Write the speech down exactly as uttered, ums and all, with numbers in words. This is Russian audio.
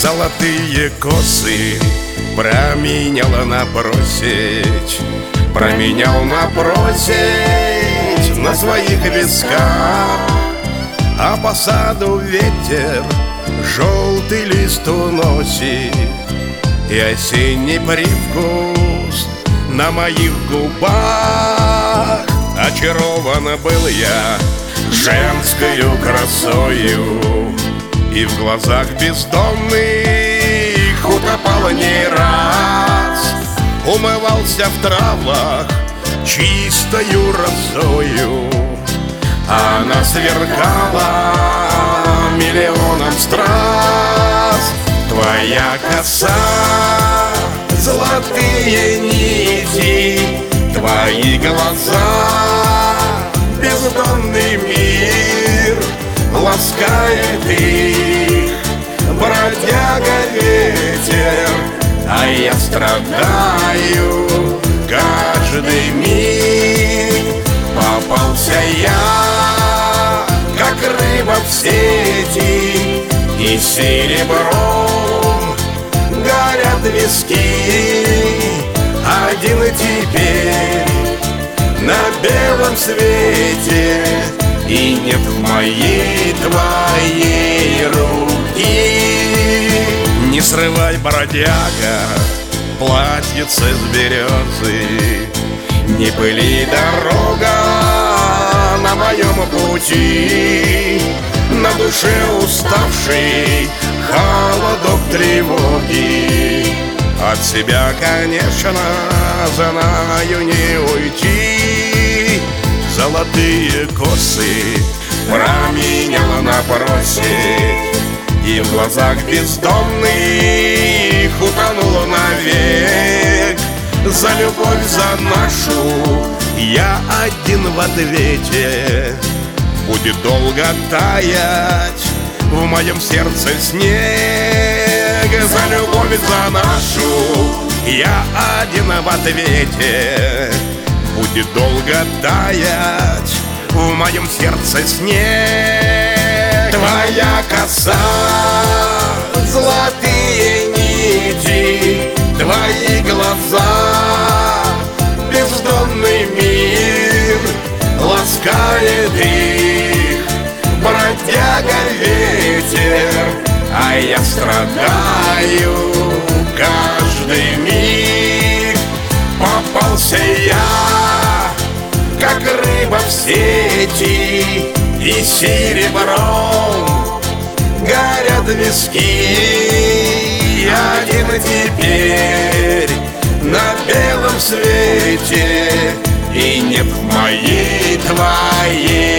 Золотые косы променяла на просить, променял на просить на своих висках. А по саду ветер желтый лист уносит, и осенний привкус на моих губах. Очарован был я женскою красою, и в глазах бездонных утопал не раз. Умывался в травах чистою росою, она сверкала миллионом страз. Твоя коса, золотые нити, твои глаза, бездонный мир ласкает их, бродяга ветер, а я страдаю каждый миг. Попался я, как рыба в сети, и серебром горят виски. Один теперь на белом свете, и нет в моей твоей руки. Не срывай, бродяга, платьице с березы, не пыли дорога на моем пути. На душе уставший холодок тревоги, от себя, конечно, знаю, не уйти. Золотые косы променяла на просить, и в глазах бездонных утонула навек. За любовь, за нашу я один в ответе. Будет долго таять в моем сердце снег. За любовь, за нашу я один в ответе. Будет долго таять в моем сердце снег. Твоя коса, золотые нити, твои глаза, бездонный мир ласкает их, бродяга ветер, а я страдаю каждый миг. Попался я, как рыба в сети, и серебром горят виски. Один теперь на белом свете, и нет в моей твоей